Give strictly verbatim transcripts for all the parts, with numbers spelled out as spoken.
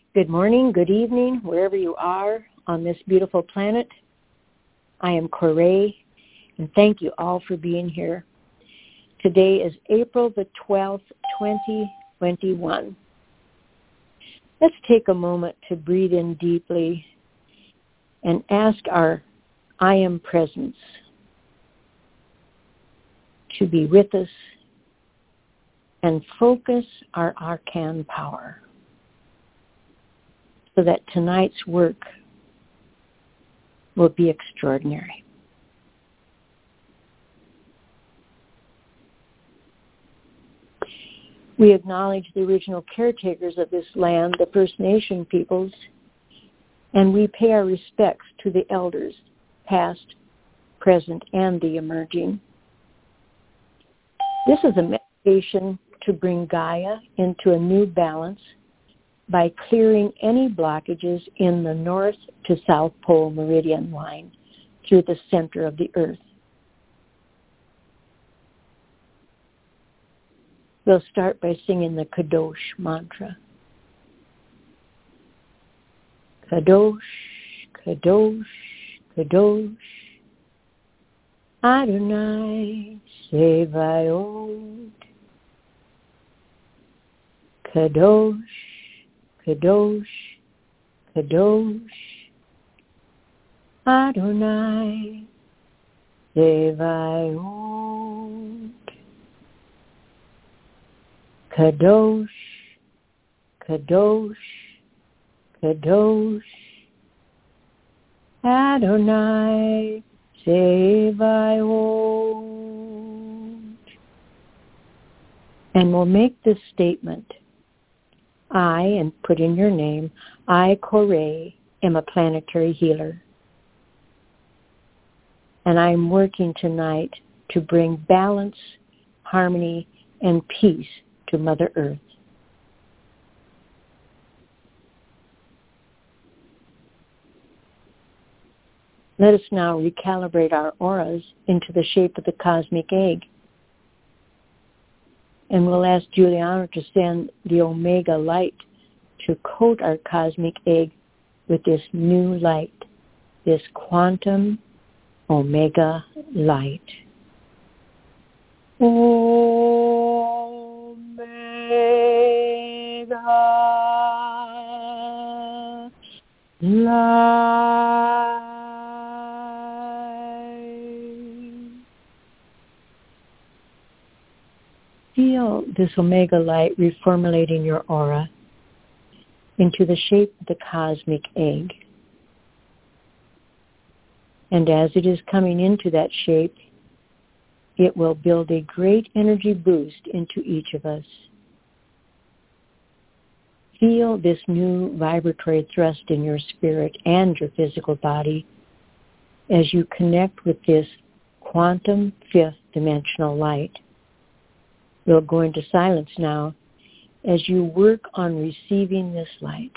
Good morning, good evening, wherever you are on this beautiful planet. I am Corey, and thank you all for being here. Today is April the twelfth, twenty twenty-one. Let's take a moment to breathe in deeply and ask our I Am Presence to be with us and focus our Arcan power, so that tonight's work will be extraordinary. We acknowledge the original caretakers of this land, the First Nation peoples, and we pay our respects to the elders, past, present, and the emerging. This is a meditation to bring Gaia into a new balance by clearing any blockages in the north to south pole meridian line through the center of the earth. We'll start by singing the Kadosh mantra. Kadosh, Kadosh, Kadosh, Adonai Sevaot. Kadosh, Kadosh, Kadosh, Adonai Sevaot. Kadosh, Kadosh, Kadosh, Adonai Sevaot. And we'll make this statement. I, and put in your name, I, Corey, am a planetary healer. And I'm working tonight to bring balance, harmony, and peace to Mother Earth. Let us now recalibrate our auras into the shape of the cosmic egg. And we'll ask Juliana to send the Omega light to coat our cosmic egg with this new light, this quantum Omega light. Omega light. Feel this Omega light reformulating your aura into the shape of the cosmic egg. And as it is coming into that shape, it will build a great energy boost into each of us. Feel this new vibratory thrust in your spirit and your physical body as you connect with this quantum fifth dimensional light. We'll go into silence now as you work on receiving this light.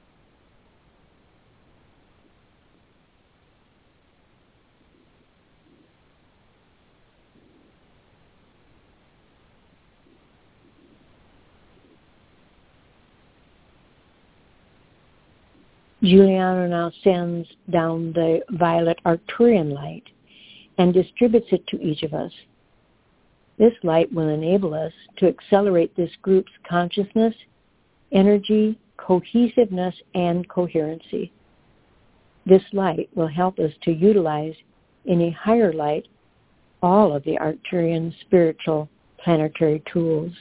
Juliana now sends down the violet Arcturian light and distributes it to each of us. This light will enable us to accelerate this group's consciousness, energy, cohesiveness, and coherency. This light will help us to utilize in a higher light all of the Arcturian spiritual planetary tools.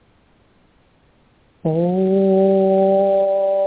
Oh.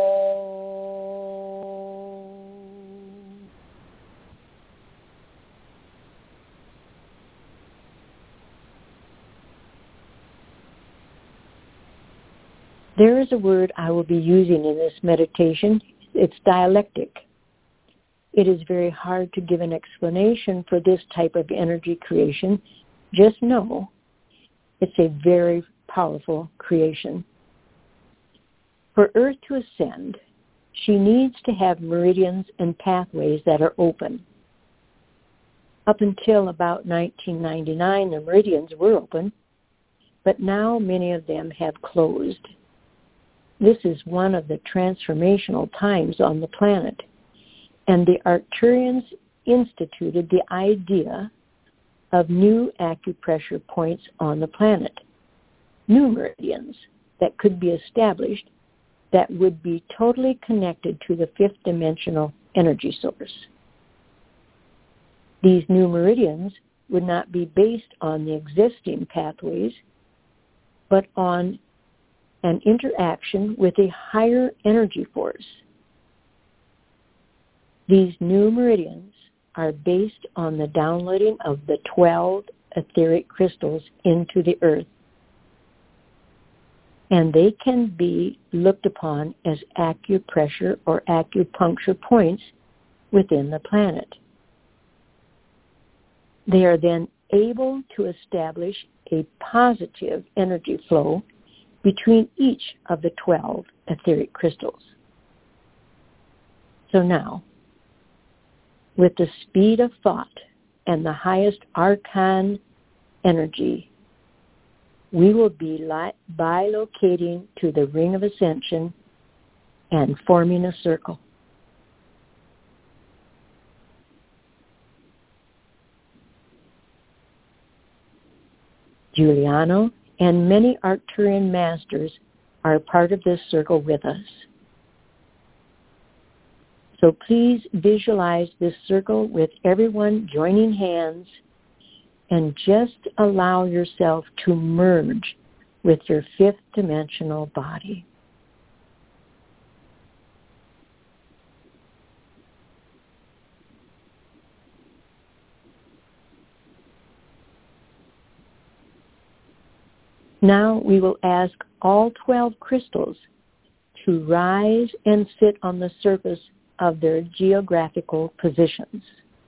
There is a word I will be using in this meditation. It's dialectic. It is very hard to give an explanation for this type of energy creation. Just know it's a very powerful creation. For Earth to ascend, she needs to have meridians and pathways that are open. Up until about nineteen ninety-nine, the meridians were open, but now many of them have closed. This is one of the transformational times on the planet, and the Arcturians instituted the idea of new acupressure points on the planet, new meridians that could be established that would be totally connected to the fifth dimensional energy source. These new meridians would not be based on the existing pathways, but on an interaction with a higher energy force. These new meridians are based on the downloading of the twelve etheric crystals into the earth, and they can be looked upon as acupressure or acupuncture points within the planet. They are then able to establish a positive energy flow between each of the twelve etheric crystals. So now, with the speed of thought and the highest arcane energy, we will be li- bilocating to the ring of ascension and forming a circle. Giuliano and many Arcturian masters are part of this circle with us. So please visualize this circle with everyone joining hands and just allow yourself to merge with your fifth dimensional body. Now we will ask all twelve crystals to rise and sit on the surface of their geographical positions.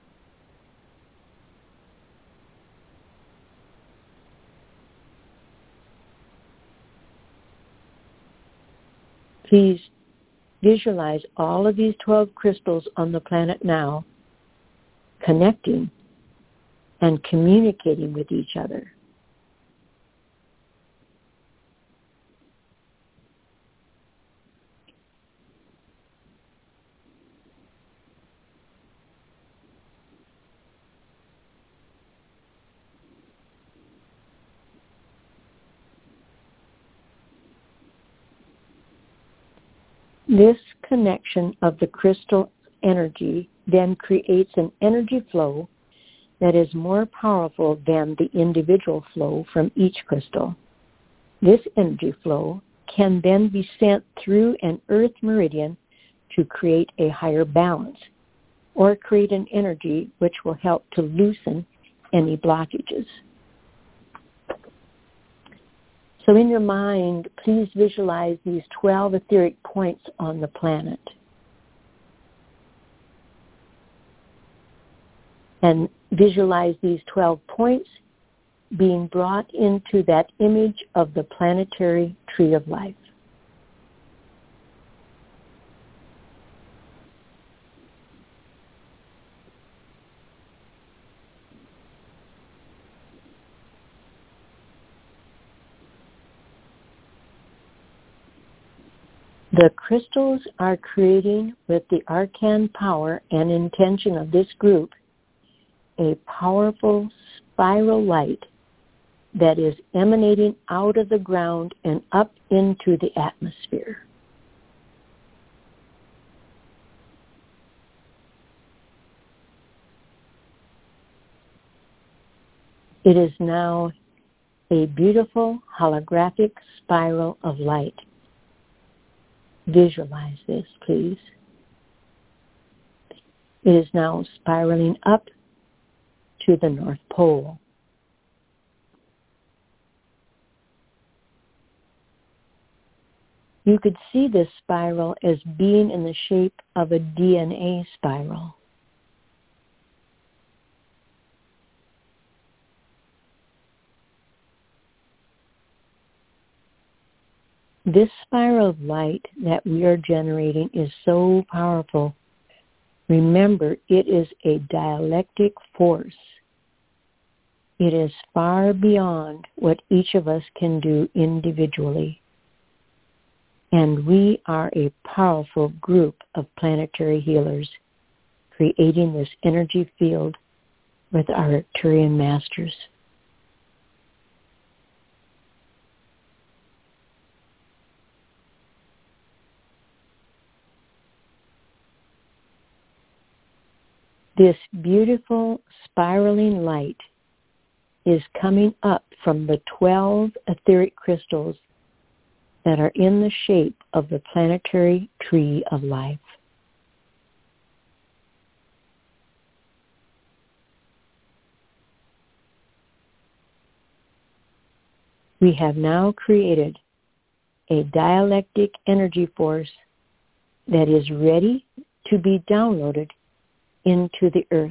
Please visualize all of these twelve crystals on the planet now, connecting and communicating with each other. This connection of the crystal energy then creates an energy flow that is more powerful than the individual flow from each crystal. This energy flow can then be sent through an earth meridian to create a higher balance or create an energy which will help to loosen any blockages. So in your mind, please visualize these twelve etheric points on the planet. And visualize these twelve points being brought into that image of the planetary tree of life. The crystals are creating, with the arcane power and intention of this group, a powerful spiral light that is emanating out of the ground and up into the atmosphere. It is now a beautiful holographic spiral of light. Visualize this, please. It is now spiraling up to the North Pole. You could see this spiral as being in the shape of a D N A spiral. This spiral of light that we are generating is so powerful. Remember, it is a dialectic force. It is far beyond what each of us can do individually. And we are a powerful group of planetary healers creating this energy field with our Arcturian masters. This beautiful spiraling light is coming up from the twelve etheric crystals that are in the shape of the planetary tree of life. We have now created a dialectic energy force that is ready to be downloaded into the earth.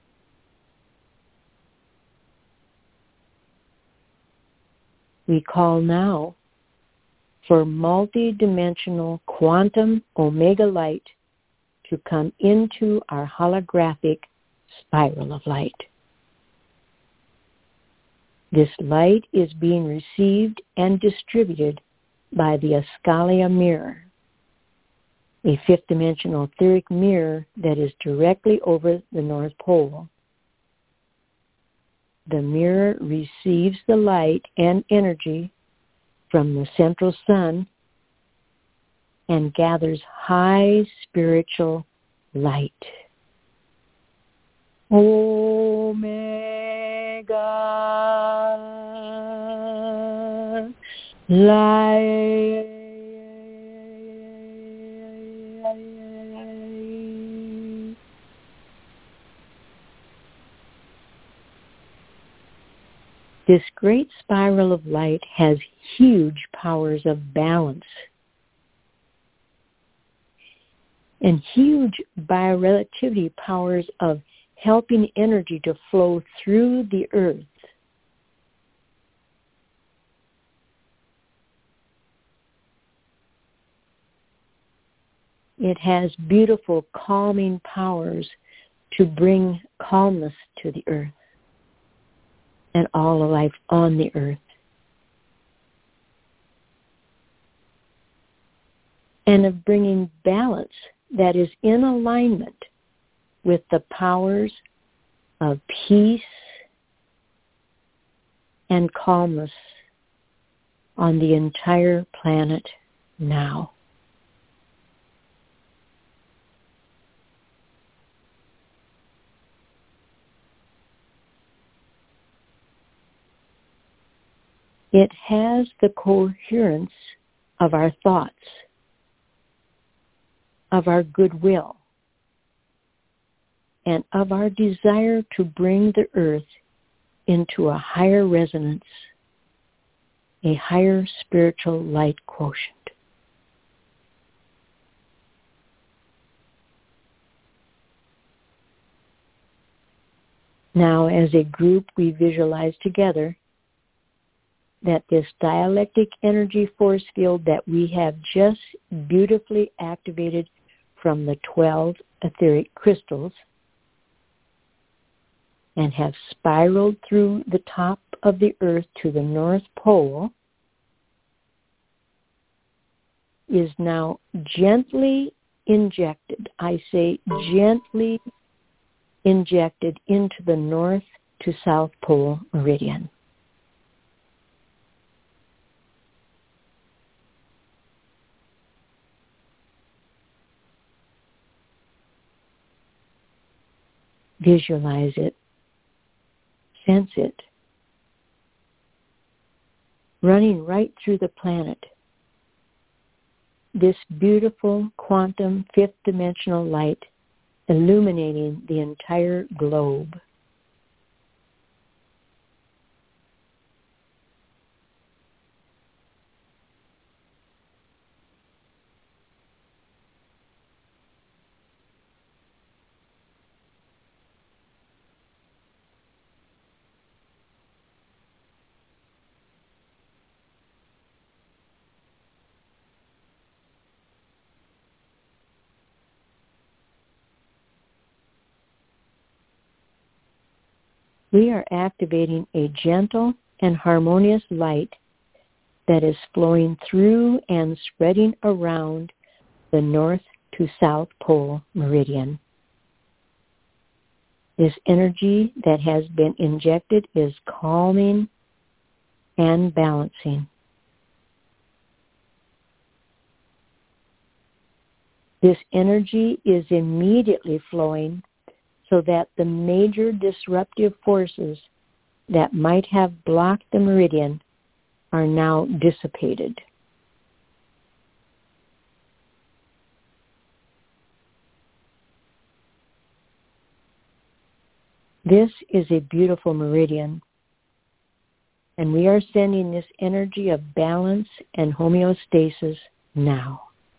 We call now for multidimensional quantum omega light to come into our holographic spiral of light. This light is being received and distributed by the Ascalia mirror, a fifth-dimensional etheric mirror that is directly over the North Pole. The mirror receives the light and energy from the central sun and gathers high spiritual light. Omega light. This great spiral of light has huge powers of balance and huge biorelativity powers of helping energy to flow through the earth. It has beautiful calming powers to bring calmness to the earth and all of life on the earth. And of bringing balance that is in alignment with the powers of peace and calmness on the entire planet now. It has the coherence of our thoughts, of our goodwill, and of our desire to bring the earth into a higher resonance, a higher spiritual light quotient. Now, as a group, we visualize together that this dialectic energy force field that we have just beautifully activated from the twelve etheric crystals and have spiraled through the top of the earth to the North Pole is now gently injected, I say gently injected into the North to South Pole meridian. Visualize it, sense it, running right through the planet. This beautiful quantum fifth dimensional light illuminating the entire globe. We are activating a gentle and harmonious light that is flowing through and spreading around the north to south pole meridian. This energy that has been injected is calming and balancing. This energy is immediately flowing so that the major disruptive forces that might have blocked the meridian are now dissipated. This is a beautiful meridian, and we are sending this energy of balance and homeostasis now.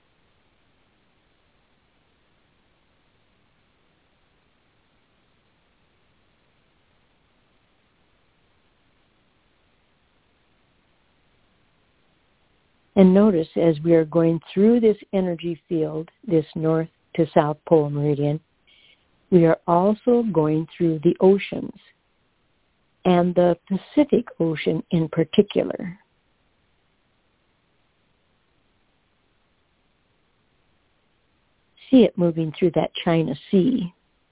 And notice as we are going through this energy field, this north to south pole meridian, we are also going through the oceans, and the Pacific Ocean in particular. See it moving through that China Sea.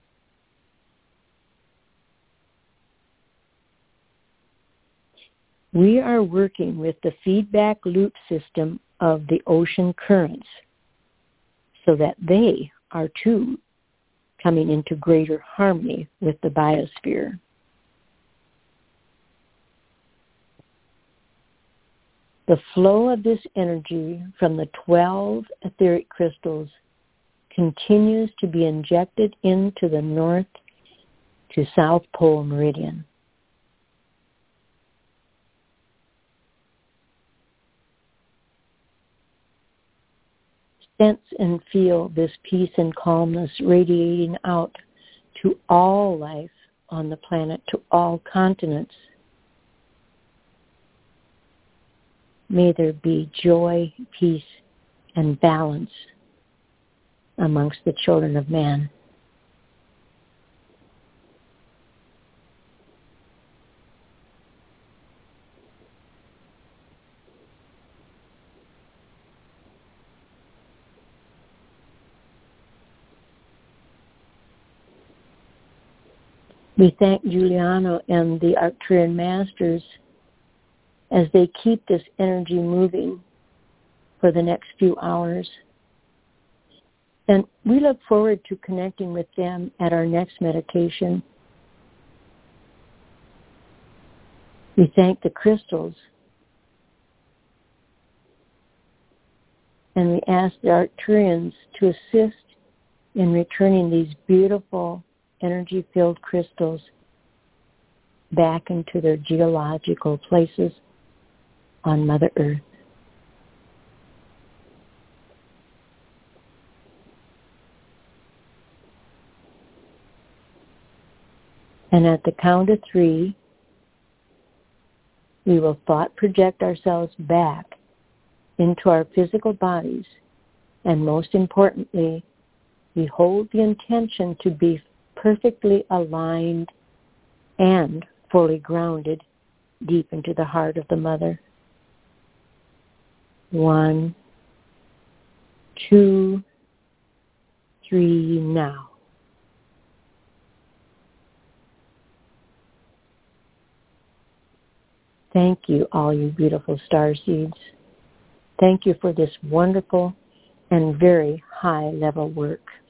We are working with the feedback loop system of the ocean currents so that they are too coming into greater harmony with the biosphere. The flow of this energy from the twelve etheric crystals continues to be injected into the north to south pole meridian. Sense and feel this peace and calmness radiating out to all life on the planet, to all continents. May there be joy, peace, and balance amongst the children of man. We thank Giuliano and the Arcturian Masters as they keep this energy moving for the next few hours. And we look forward to connecting with them at our next meditation. We thank the crystals, and we ask the Arcturians to assist in returning these beautiful energy-filled crystals back into their geological places on Mother Earth. And at the count of three, we will thought project ourselves back into our physical bodies, and most importantly, we hold the intention to be perfectly aligned and fully grounded deep into the heart of the Mother. One, two, three, now. Thank you, all you beautiful star seeds. Thank you for this wonderful and very high level work.